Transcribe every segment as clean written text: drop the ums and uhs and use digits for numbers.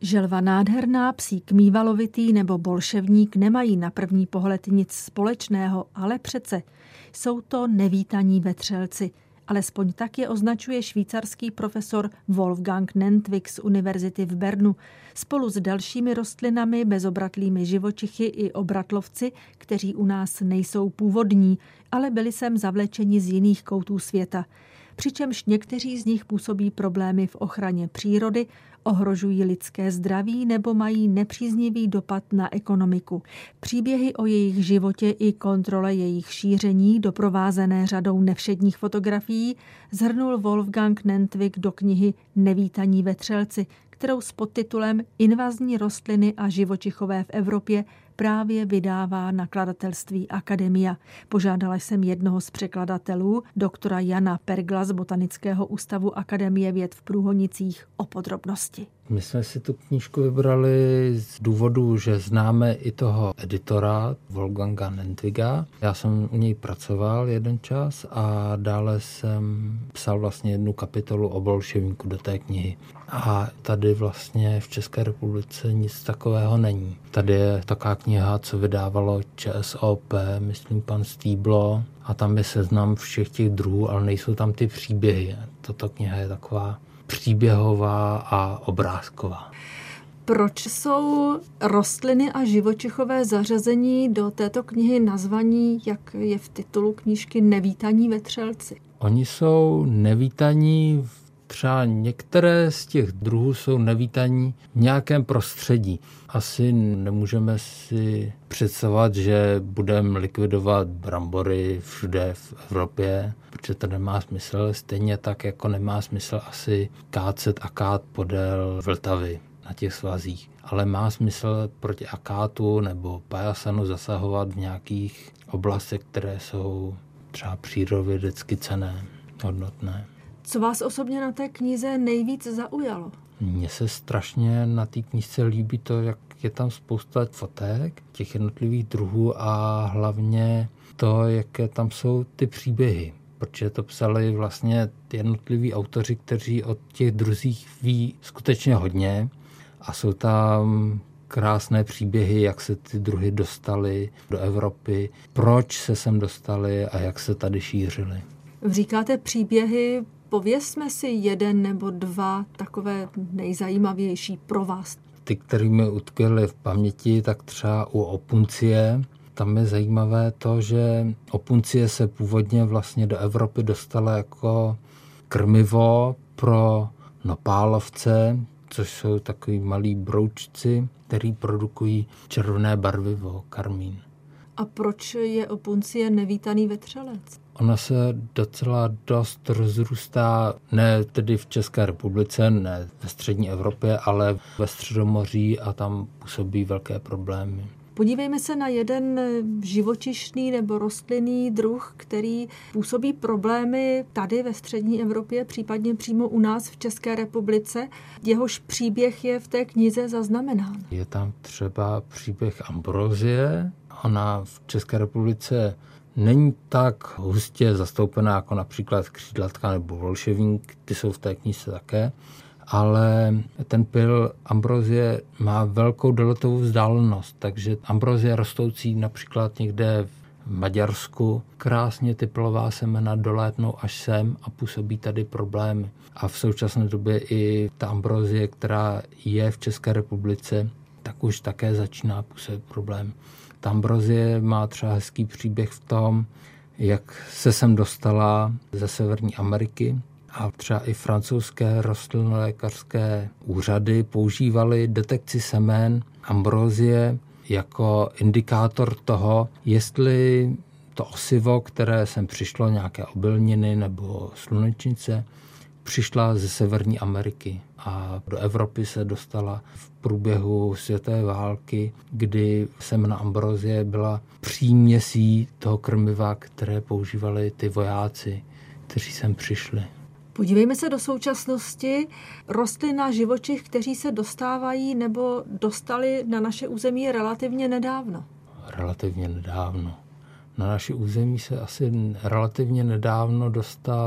Želva nádherná, psík mývalovitý nebo bolševník nemají na první pohled nic společného, ale přece jsou to nevítaní vetřelci. Alespoň tak je označuje švýcarský profesor Wolfgang Nentwich z univerzity v Bernu spolu s dalšími rostlinami, bezobratlými živočichy i obratlovci, kteří u nás nejsou původní, ale byli sem zavlečeni z jiných koutů světa. Přičemž někteří z nich působí problémy v ochraně přírody, ohrožují lidské zdraví nebo mají nepříznivý dopad na ekonomiku. Příběhy o jejich životě i kontrole jejich šíření, doprovázené řadou nevšedních fotografií, shrnul Wolfgang Nentwich do knihy Nevítaní vetřelci, kterou s podtitulem Invazní rostliny a živočichové v Evropě právě vydává nakladatelství Akademia. Požádala jsem jednoho z překladatelů, doktora Jana Pergla z Botanického ústavu Akademie věd v Průhonicích, o podrobnosti. My jsme si tu knížku vybrali z důvodu, že známe i toho editora Wolfganga Nentwicha. Já jsem u něj pracoval jeden čas a dále jsem psal vlastně jednu kapitolu o bolševníku do té knihy. A tady vlastně v České republice nic takového není. Tady je taková kniha, co vydávalo ČSOP, myslím pan Stýblo, a tam je seznam všech těch druhů, ale nejsou tam ty příběhy. Tato kniha je taková příběhová a obrázková. Proč jsou rostliny a živočichové zařazení do této knihy nazvaní, jak je v titulu knížky, Nevítaní vetřelci? Oni jsou nevítaní, třeba některé z těch druhů jsou nevítaní v nějakém prostředí. Asi nemůžeme si představovat, že budeme likvidovat brambory všude v Evropě, protože to nemá smysl. Stejně tak, jako nemá smysl asi kácet akát podél Vltavy na těch svazích. Ale má smysl proti akátu nebo pajasanu zasahovat v nějakých oblastech, které jsou třeba přírodovědecky cenné, hodnotné. Co vás osobně na té knize nejvíc zaujalo? Mně se strašně na té knížce líbí to, jak je tam spousta fotek těch jednotlivých druhů a hlavně to, jaké tam jsou ty příběhy. Protože to psali vlastně jednotliví autoři, kteří o těch druzích ví skutečně hodně a jsou tam krásné příběhy, jak se ty druhy dostaly do Evropy, proč se sem dostaly a jak se tady šířily. Říkáte příběhy, povězme si jeden nebo dva takové nejzajímavější pro vás. Ty, které mi utkvěly v paměti, tak třeba u opuncie. Tam je zajímavé to, že opuncie se původně vlastně do Evropy dostala jako krmivo pro nopálovce, což jsou takový malí broučci, který produkují červené barvivo, karmín. A proč je opuncie nevítaný vetřelec? Ona se docela dost rozrůstá, ne tedy v České republice, ne ve střední Evropě, ale ve Středomoří a tam působí velké problémy. Podívejme se na jeden živočišný nebo rostlinný druh, který působí problémy tady ve střední Evropě, případně přímo u nás v České republice. Jehož příběh je v té knize zaznamenán. Je tam třeba příběh ambrozie. Ona v České republice není tak hustě zastoupená jako například křídlatka nebo bolševník, ty jsou v té knize také, ale ten pyl ambrozie má velkou doletovou vzdálenost, takže ambrozie rostoucí například někde v Maďarsku krásně ty pylová semena dolétnou až sem a působí tady problémy. A v současné době i ta ambrozie, která je v České republice, tak už také začíná působit problém. Ta ambrozie má třeba hezký příběh v tom, jak se sem dostala ze Severní Ameriky a třeba i francouzské rostlinolékařské úřady používaly detekci semen ambrozie jako indikátor toho, jestli to osivo, které sem přišlo, nějaké obilniny nebo slunečnice, přišla ze Severní Ameriky a do Evropy se dostala v průběhu světové války, kdy semena ambrozie byla příměsí toho krmiva, které používali ty vojáci, kteří sem přišli. Podívejme se do současnosti. Rostlin a živočich, kteří se dostávají nebo dostali na naše území relativně nedávno. Relativně nedávno. Na naše území se asi relativně nedávno dostal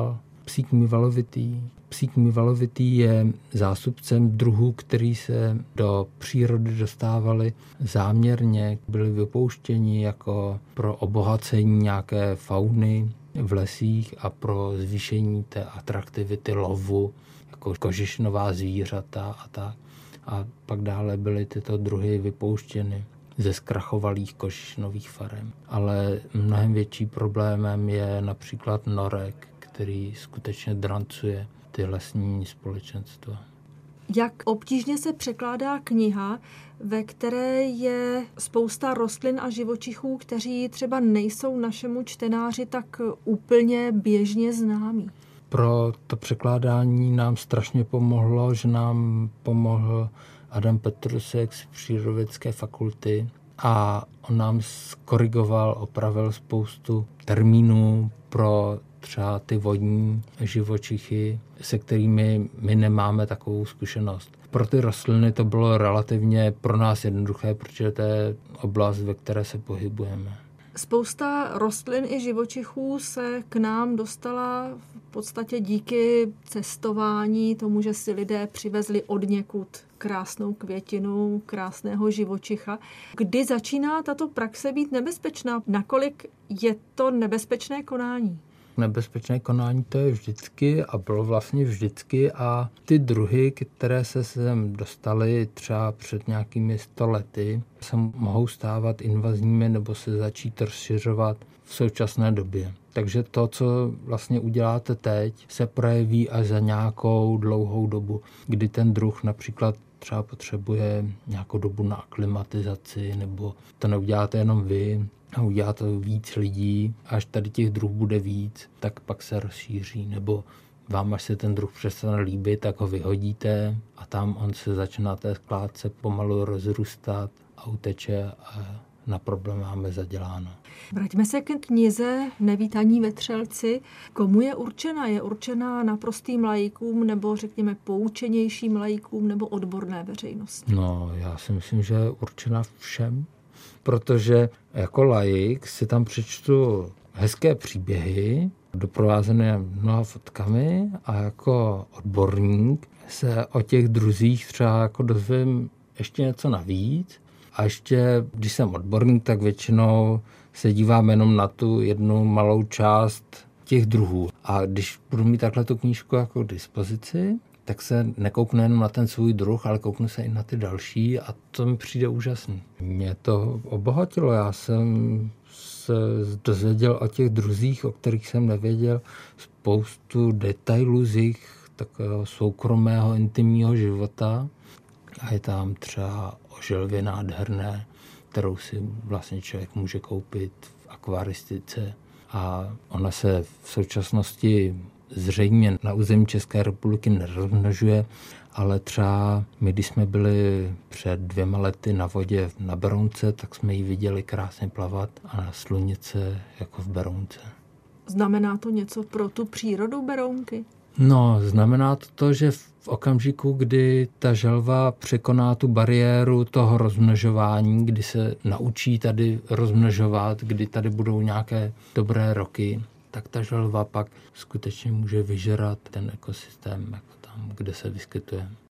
Psík mývalovitý. Psík mývalovitý je zástupcem druhů, který se do přírody dostávali záměrně, byli vypouštěni jako pro obohacení nějaké fauny v lesích a pro zvýšení té atraktivity lovu, jako kožešinová zvířata a tak. A pak dále byly tyto druhy vypouštěny ze zkrachovalých kožešinových farem. Ale mnohem větší problémem je například norek, který skutečně drancuje ty lesní společenstva. Jak obtížně se překládá kniha, ve které je spousta rostlin a živočichů, kteří třeba nejsou našemu čtenáři tak úplně běžně známí? Pro to překládání nám strašně pomohlo, že nám pomohl Adam Petrusek z Přírodovědecké fakulty a on nám skorigoval, opravil spoustu termínů pro třeba ty vodní živočichy, se kterými my nemáme takovou zkušenost. Pro ty rostliny to bylo relativně pro nás jednoduché, protože to je oblast, ve které se pohybujeme. Spousta rostlin i živočichů se k nám dostala v podstatě díky cestování, tomu, že si lidé přivezli odněkud krásnou květinu, krásného živočicha. Kdy začíná tato praxe být nebezpečná? Nakolik je to nebezpečné konání? Nebezpečné konání to je vždycky a bylo vlastně vždycky a ty druhy, které se sem dostaly třeba před nějakými 100 lety, se mohou stávat invazními nebo se začít rozšiřovat v současné době. Takže to, co vlastně uděláte teď, se projeví až za nějakou dlouhou dobu, kdy ten druh například třeba potřebuje nějakou dobu na aklimatizaci, nebo to neuděláte jenom vy, a udělá to víc lidí, až tady těch druhů bude víc, tak pak se rozšíří. Nebo vám, až se ten druh přestane líbit, tak ho vyhodíte a tam on se začne na té skládce pomalu rozrůstat a uteče a na problém máme zaděláno. Vraťme se k knize Nevítaní vetřelci. Komu je určena? Je určená naprostým laikům nebo řekněme poučenějším laikům nebo odborné veřejnosti? No, já si myslím, že je určena všem, protože jako laik si tam přečtu hezké příběhy, doprovázené mnoha fotkami a jako odborník se o těch druzích třeba jako dozvím ještě něco navíc. A ještě, když jsem odborník, tak většinou se dívám jenom na tu jednu malou část těch druhů. A když budu mít takhle tu knížku jako k dispozici, tak se nekouknu jenom na ten svůj druh, ale kouknu se i na ty další a to mi přijde úžasný. Mě to obohatilo, já jsem se dozvěděl o těch druzích, o kterých jsem nevěděl, spoustu detailů z jejich takového soukromého, intimního života. A je tam třeba o želvě nádherné, kterou si vlastně člověk může koupit v akvaristice. A ona se v současnosti zřejmě na území České republiky nerozmnožuje, ale třeba my, když jsme byli před 2 lety na vodě na Berounce, tak jsme ji viděli krásně plavat a na slunice jako v Berounce. Znamená to něco pro tu přírodu Berounky? No, znamená to, že v okamžiku, kdy ta želva překoná tu bariéru toho rozmnožování, kdy se naučí tady rozmnožovat, kdy tady budou nějaké dobré roky, tak ta želva pak skutečně může vyžerat ten ekosystém jako tam, kde se vyskytuje.